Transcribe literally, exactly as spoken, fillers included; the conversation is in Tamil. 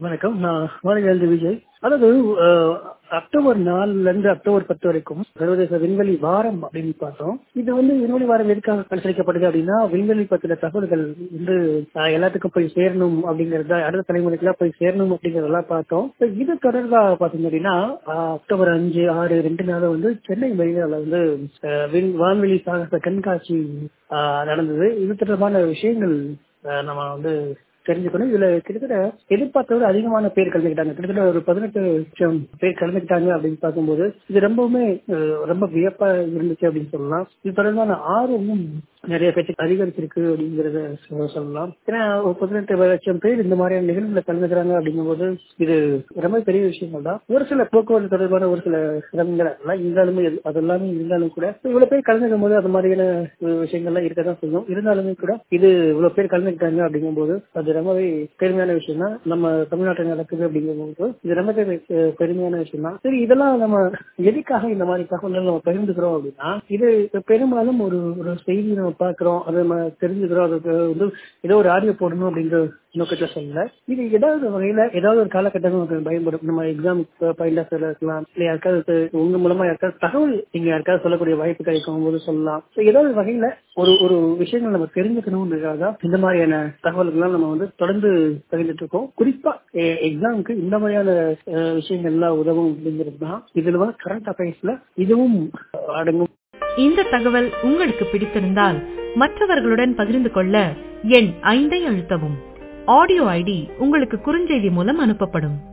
வணக்கம். நான் வாழைவேல்து விஜய். அதாவது அஹ், அக்டோபர் நாலுல இருந்து அக்டோபர் பத்து வரைக்கும் சர்வதேச விண்வெளி வாரம் அப்படின்னு பார்த்தோம். இது வந்து விண்வெளி வாரம் எதுக்காக கடைபிடிக்கப்படுது அப்படின்னா, விண்வெளி பத்தின தகவல்கள் வந்து அஹ், எல்லாத்துக்கும் போய் சேரணும் அப்படிங்கறத, அடுத்த தலைமுறைக்கு எல்லாம் போய் சேரணும் அப்படிங்கறதெல்லாம் பார்த்தோம். இப்ப இது தொடர்பாக பாத்தீங்க அப்படின்னா, அஹ், அக்டோபர் அஞ்சு ஆறு ரெண்டு நாள் வந்து சென்னை மெரினால வந்து அஹ், விண்- வான்வெளி சாகச கண்காட்சி அஹ், நடந்தது. இது தொடர்பான விஷயங்கள் அஹ், நம்ம வந்து தெரிஞ்சுக்கணும். இதுல கிட்டத்தட்ட எதிர்பார்த்தோட அதிகமான பேர் கலந்துக்கிட்டாங்க. கிட்டத்தட்ட ஒரு பதினெட்டு லட்சம் பேர் கலந்துக்கிட்டாங்க அப்படின்னு பார்க்கும்போது இது ரொம்பவுமே அஹ், ரொம்ப வியப்பா இருந்துச்சு அப்படின்னு சொல்லலாம். இது தொடர்பான ஆர்வமும் நிறைய பேருக்கு அதிகரிச்சிருக்கு அப்படிங்கறத சொல்ல- சொல்லலாம். ஏன்னா ஒரு பதினெட்டு லட்சம் பேர் இந்த மாதிரியான நிகழ்வுல கலந்துக்கிறாங்க அப்படிங்கும்போது இது ரொம்ப பெரிய விஷயங்கள் தான். ஒரு சில போக்குவரத்து தொடர்பான ஒரு சில சிரமங்கள் அதெல்லாம் இருந்தாலுமே அதெல்லாமே இருந்தாலும் கூட இவ்வளவு பேர் கலந்துக்கும் போது அது மாதிரியான அஹ், விஷயங்கள்லாம் இருக்கதான் செய்யும். இருந்தாலுமே கூட இது இவ்வளவு பேர் கலந்துக்கிட்டாங்க அப்படிங்கும்போது அது ரொம்பவே பெருமையான விஷயம் தான். நம்ம தமிழ்நாட்டில் நடக்குது அப்படிங்கும்போது இது ரொம்ப பெ- பெருமையான விஷயம் தான். சரி, இதெல்லாம் நம்ம எதுக்காக இந்த மாதிரி தகவல்கள் நம்ம பகிர்ந்துக்கிறோம் அப்படின்னா, இது பெரும்பாலும் ஒரு ஒரு செய்தி நம்ம பார்க்கிறோம், அதை நம்ம தெரிஞ்சுக்கிறோம், அதுக்கு வந்து ஏதோ ஒரு ஆடியோ போடணும் அப்படிங்கிற நோக்கத்துல சொல்லல. இது ஏதாவது வகையில ஏதாவது ஒரு காலகட்டம் நமக்கு பயன்படும். நம்ம எக்ஸாம் பாயிண்ட் ஆஃப் இருக்கலாம், இல்ல யாருக்காவது உங்க மூலமா யாருக்காவது தகவல் நீங்க யாருக்காவது சொல்லக்கூடிய வாய்ப்பு கிடைக்கும் போது சொல்லலாம். So, ஏதாவது வகையில ஒரு ஒரு விஷயங்கள் நம்ம தெரிஞ்சுக்கணும்ன்றதுக்காக இந்த மாதிரியான தகவல்கள்லாம் நம்ம வந்து தொடர்ந்து பகிர்ந்துட்டு இருக்கோம். குறிப்பா எக்ஸாமுக்கு இந்த மாதிரியான அஹ், விஷயங்கள் எல்லாம் உதவும் அப்படிங்கிறது தான் இதுல கரண்ட் அஃபேர்ஸ்ல இதுவும் அடங்கும். இந்த தகவல் உங்களுக்கு பிடித்திருந்தால் மற்றவர்களுடன் பகிர்ந்து கொள்ள எண் ஐந்தை அழுத்தவும். ஆடியோ ஐடி உங்களுக்கு குறுஞ்செய்தி மூலம் அனுப்பப்படும்.